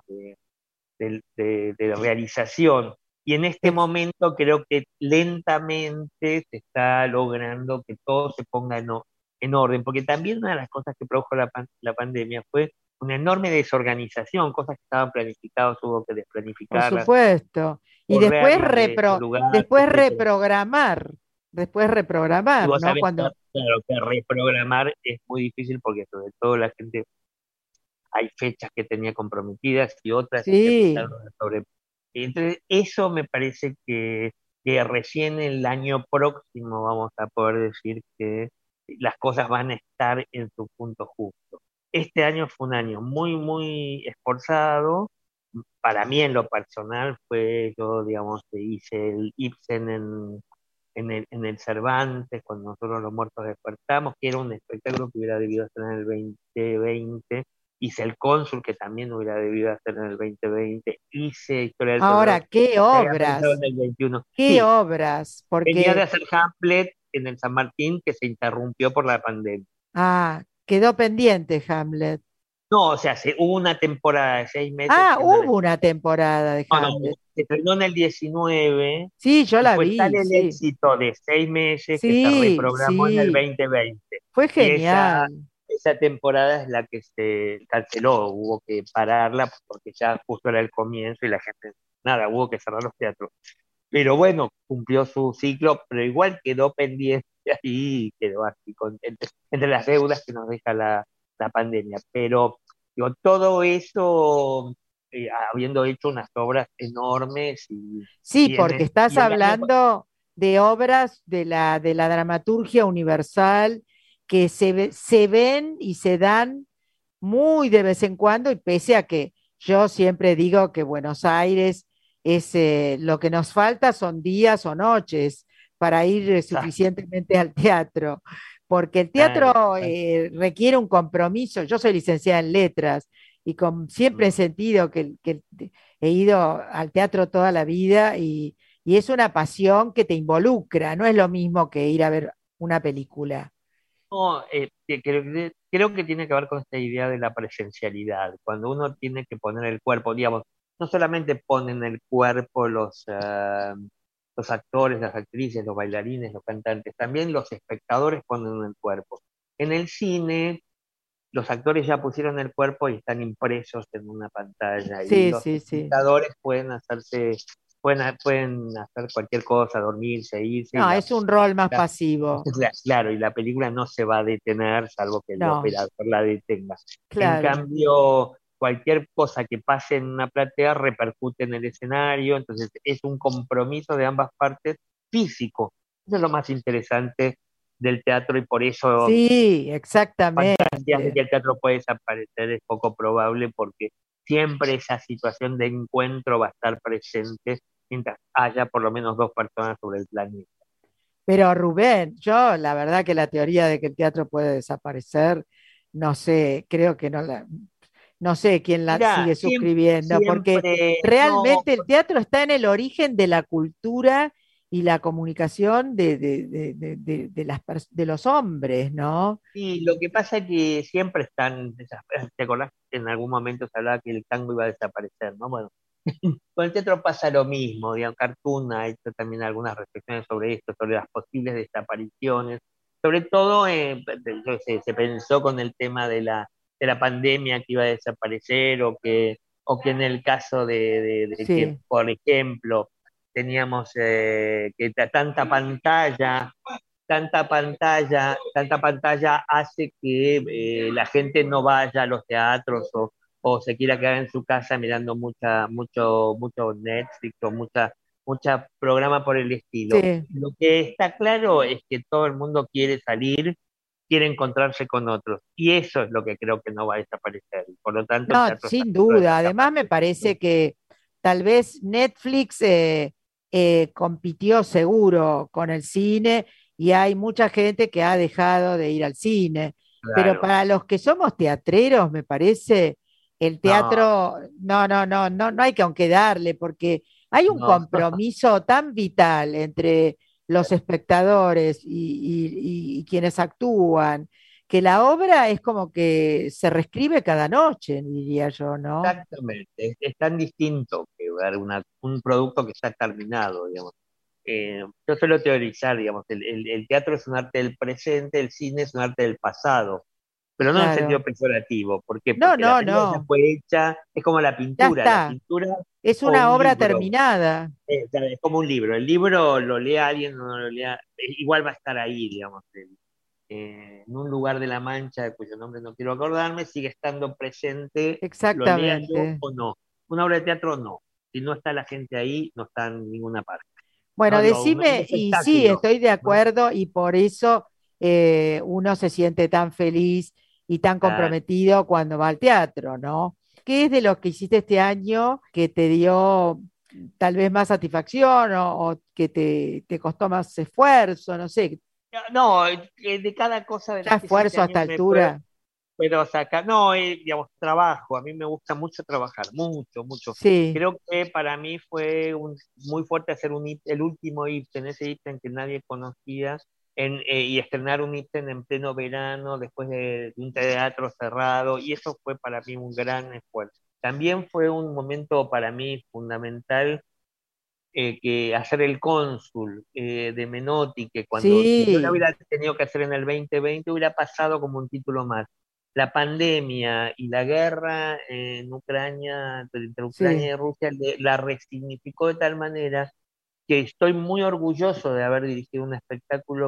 de realización. Y en este
Ex-
momento creo que lentamente se está logrando que todo se ponga en orden, porque también una de las cosas que produjo la pandemia fue una enorme desorganización, cosas que estaban planificadas hubo que
por
desplanificarlas,
supuesto. Y
correrlas de lugar, etcétera.
después
Y
reprogramar,
vos
¿no?
sabés que,
Cuando,
claro, que reprogramar es muy difícil porque sobre todo la gente, hay fechas que tenía comprometidas y otras y se
sí,
empezaron a sobre. Entonces, eso me parece que recién el año próximo vamos a poder decir que las cosas van a estar en su punto justo. Este año fue un año muy, muy esforzado. Para mí, en lo personal, fue yo, digamos, hice el Ibsen en el Cervantes, cuando nosotros los muertos despertamos, que era un espectáculo que hubiera debido estar en el 2020. Hice El Cónsul, que también hubiera debido estar en el 2020. Hice Historia del
ahora,
Terror, que se había pensado en el 21.
qué
Sí,
obras,
venía de
porque,
hacer Hamlet en el San Martín, que se interrumpió por la pandemia.
quedó pendiente Hamlet.
No, o sea, hubo una temporada de 6 meses
Ah,
que no la...
hubo una temporada de
No, no,
Hamlet.
se estrenó en el 19
Sí, yo
y
la
fue tal
vi,
el
sí.
éxito de 6 meses que se
Sí,
reprogramó en el
sí,
2020.
fue
Y esa,
genial.
esa temporada es la que se canceló, hubo que pararla porque ya justo era el comienzo y la gente, nada, hubo que cerrar los teatros. Pero bueno, cumplió su ciclo, pero igual quedó pendiente ahí y quedó así entre las deudas que nos deja la pandemia. Pero digo, todo eso habiendo hecho unas obras enormes
Sí,
y,
porque estás
y el año
hablando de obras de la dramaturgia universal que se ven y se dan muy de vez en cuando, y pese a que yo siempre digo que Buenos Aires es lo que nos falta son días o noches para ir suficientemente al teatro, porque el
claro,
teatro requiere un compromiso. Yo soy licenciada en letras y siempre he sentido que he ido al teatro toda la vida y es una pasión que te involucra, no es lo mismo que ir a ver una película.
no, creo que tiene que ver con esta idea de la presencialidad, cuando uno tiene que poner el cuerpo, digamos, no solamente ponen el cuerpo los actores, las actrices, los bailarines, los cantantes, también los espectadores ponen el cuerpo. En el cine, los actores ya pusieron el cuerpo y están impresos en una pantalla y
Sí,
los
sí, sí.
espectadores pueden hacer cualquier cosa, dormirse, irse y
No, es un rol más
la-
pasivo.
claro, y la película no se va a detener salvo que el
No,
operador la detenga. En
claro.
cambio, cualquier cosa que pase en una platea repercute en el escenario, entonces es un compromiso de ambas partes físico. Eso es lo más interesante del teatro y por eso
Sí,
fantasías de
exactamente.
que el teatro puede desaparecer es poco probable porque siempre esa situación de encuentro va a estar presente mientras haya por lo menos dos personas sobre el planeta.
Pero Rubén, yo la verdad que la teoría de que el teatro puede desaparecer, no sé, creo que no sé quién la
Mira,
sigue suscribiendo, porque
siempre, no,
realmente el teatro está en el origen de la cultura y la comunicación de los hombres, ¿no?
y lo que pasa es que siempre están, ¿te acordás que en algún momento se hablaba que el tango iba a desaparecer, ¿no? Bueno, con el teatro pasa lo mismo, digamos, Cartoon ha hecho también algunas reflexiones sobre esto, sobre las posibles desapariciones, sobre todo se pensó con el tema de la pandemia que iba a desaparecer o que en el caso de que,
Sí,
por ejemplo, teníamos que tanta pantalla hace que la gente no vaya a los teatros o se quiera quedar en su casa mirando mucho Netflix o mucha programa por el estilo.
sí.
Lo que está claro es que todo el mundo quiere salir, quiere encontrarse con otros, y eso es lo que creo que no va a desaparecer. Por lo tanto, el
No,
teatro está
sin
seguro de
duda. Además, me
desaparecer.
parece que tal vez Netflix compitió seguro con el cine y hay mucha gente que ha dejado de ir al cine. Pero
Claro.
para los que somos teatreros, me parece, el
No,
teatro, no hay que aunque darle, porque hay un
no.
compromiso tan vital entre los espectadores y quienes actúan que la obra es como que se reescribe cada noche, diría yo, ¿no?
Exactamente, es tan distinto que ver un producto que está terminado, digamos. Yo suelo teorizar, digamos, el teatro es un arte del presente, el cine es un arte del pasado, pero no en sentido
Claro.
peyorativo. ¿Por qué?
No,
Porque la
no,
película ya
no,
fue hecha, es como
ya
la
está.
pintura
Es
o
una
un
obra
libro,
terminada.
es como un libro. El libro lo lea alguien o no lo lea, igual va a estar ahí, digamos. En un lugar de la Mancha, cuyo nombre no quiero acordarme, sigue estando presente, lo lea yo
Exactamente.
o no. Una obra de teatro no. Si no está la gente ahí, no está en ninguna parte.
Bueno,
No digo, un
decime, y sí,
espectáculo,
estoy de
¿no?
acuerdo y por eso uno se siente tan feliz y tan
Ah,
comprometido cuando va al teatro, ¿no? ¿Qué es de lo que hiciste este año que te dio tal vez más satisfacción o que te costó más esfuerzo? No sé,
no, de cada cosa de
ya
las que hice este
esfuerzo a esta
año me puedo,
altura.
pero sacar, no, digamos, trabajo, a mí me gusta mucho trabajar, mucho, mucho.
Sí,
Creo que para mí fue muy fuerte hacer el último Ibsen, ese Ibsen que nadie conocía, y estrenar un Ibsen en pleno verano, después de un teatro cerrado, y eso fue para mí un gran esfuerzo. También fue un momento para mí fundamental que hacer el cónsul de Menotti, que cuando si yo la
sí,
hubiera tenido que hacer en el 2020 hubiera pasado como un título más. La pandemia y la guerra en Ucrania, entre Ucrania
sí.
y Rusia, la resignificó de tal manera que estoy muy orgulloso de haber dirigido un espectáculo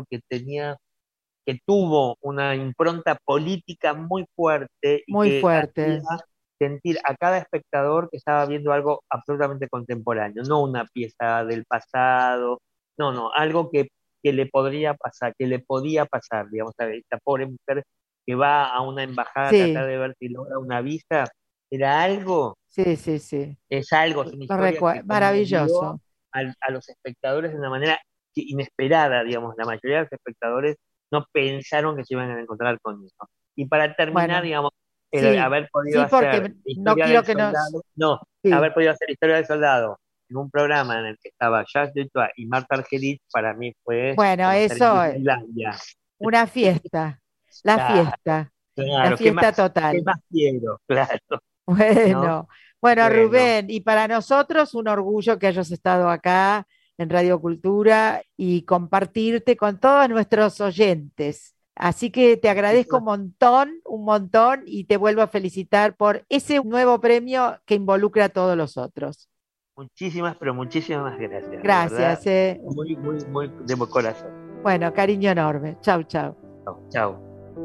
que tuvo una impronta política muy fuerte y
Muy
que hacía
fuerte.
sentir a cada espectador que estaba viendo algo absolutamente contemporáneo, no una pieza del pasado, no, algo que le podría pasar, que le podía pasar, digamos, a esta pobre mujer que va a una embajada a
Sí,
tratar de ver si logra una visa, era algo,
sí, sí, sí.
es algo, es una historia que conmovió
Maravilloso.
a los espectadores de una manera inesperada, digamos, la mayoría de los espectadores no pensaron que se iban a encontrar con eso. Y para terminar,
Bueno,
digamos, el
sí,
haber podido
sí,
hacer
porque no
Historia
quiero
del
que nos...
Soldado, no,
Sí.
haber podido hacer Historia del Soldado en un programa en el que estaba Jacques Duttois y Marta Argerich, para mí fue
Bueno,
como estar en
eso es
Disneylandia.
una fiesta, la
Claro,
fiesta, la
claro,
fiesta
qué
total.
más quiero? Claro, ¿no?
Bueno, bueno,
Bueno,
Rubén, y para nosotros un orgullo que hayas estado acá en Radio Cultura y compartirte con todos nuestros oyentes. Así que te agradezco un montón, y te vuelvo a felicitar por ese nuevo premio que involucra a todos los otros.
pero muchísimas gracias, de verdad,
Gracias.
muy, muy, muy de corazón.
Bueno, cariño enorme. Chau, chau.
Chao.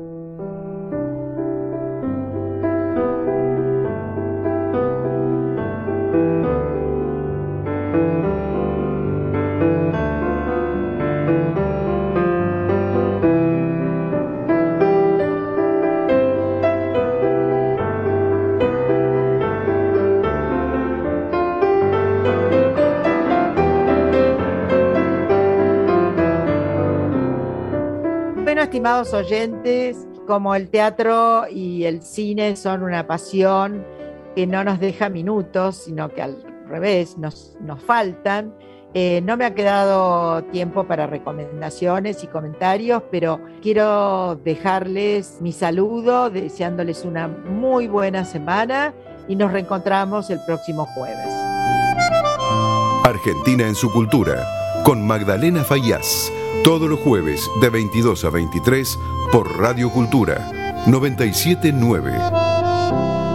Bueno, estimados oyentes, como el teatro y el cine son una pasión que no nos deja minutos, sino que al revés nos faltan, no me ha quedado tiempo para recomendaciones y comentarios, pero quiero dejarles mi saludo, deseándoles una muy buena semana, y nos reencontramos el próximo jueves.
Argentina en su cultura, con Magdalena Faíaz, todos los jueves de 22 a 23 por Radio Cultura 979.